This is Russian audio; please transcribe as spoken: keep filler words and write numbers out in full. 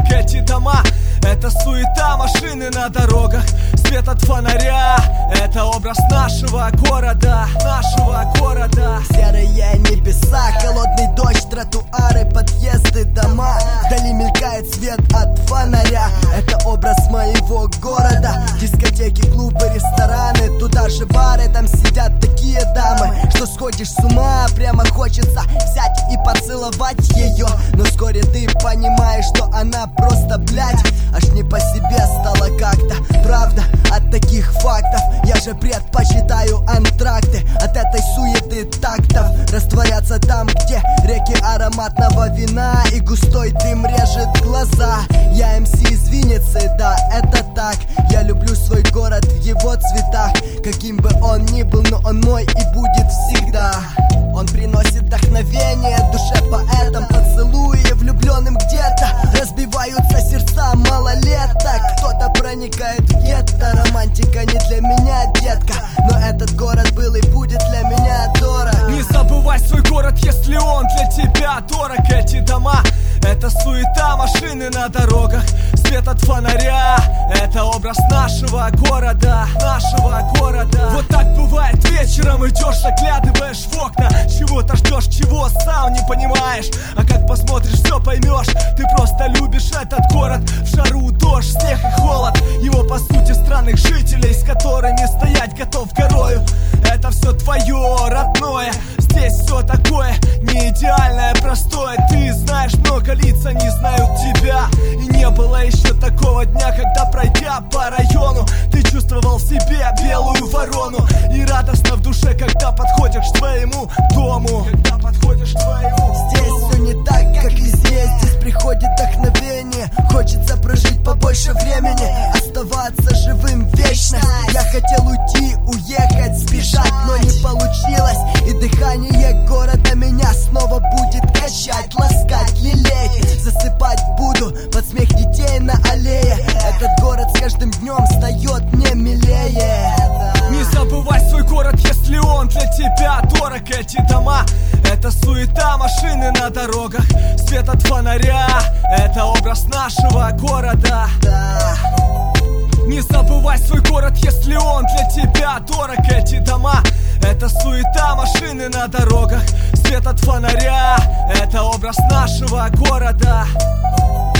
эти дома. Это суета, машины на дорогах, свет от фонаря. Это образ нашего города, нашего города. Серые небеса, холодный дождь, тротуары, подъезды, дома. Вдали мелькает свет от фонаря. Это образ моего города. Дискотеки, клубы, рестораны, туда же бары. Там сидят такие дамы, что сходишь с ума. Прямо хочется взять и поцеловать ее. Но вскоре ты понимаешь, что она просто, блядь, аж не по себе стало как-то. Правда, от таких фактов я же предпочитаю антракты. От этой суеты тактов растворяться там, где реки ароматного вина и густой дым режет глаза. Я эм си из Винницы, да, это так. Я люблю свой город в его цветах. Каким бы он ни был, но он мой и будет всегда. Он приносит вдохновение душе поэтам. Поцелуи влюбленным где-то разбиваются сердца малолеток. Кто-то проникает в гетто. Романтика не для меня, детка, но этот город был и будет для меня дорог. Не забывай свой город, если он для тебя дорог. Эти дома — это суета, машины на дорогах, свет от фонаря. Это образ нашего города, нашего города. Вот так бывает вечером, идешь, заглядываешь в окна. Чего-то ждешь, чего сам не понимаешь. А как посмотришь, все поймешь. Ты просто любишь этот город. В жару, дождь, снег и холод. Его, по сути, странных жителей, с которыми стоять готов горою. Это все твое, родное. Здесь все такое не идеальное, простое. Ты знаешь, много лиц, они знают тебя. И не было еще такого дня, когда, пройдя по району, ты чувствовал в себе белую ворону. И радостно в душе, когда подходишь к твоему дому. Когда подходишь к твоему Здесь дому. все не так, как везде. Здесь приходит вдохновение. Хочется прожить побольше времени, оставаться живым вечно. Я хотел уйти, уехать, сбежать, но не получилось. И дыхание города меня снова будет качать, ласкать, лелеять. Засыпать буду под смех детей на аллее. Этот город с каждым днем стает мне милее. Не забывай свой город, если он для тебя дорог. Эти дома — это суета, машины на дорогах, свет от фонаря. Это образ нашего города. Не забывай свой город, если он для тебя дорог. Эти дома — это суета, машины на дорогах, свет от фонаря. Это образ нашего города.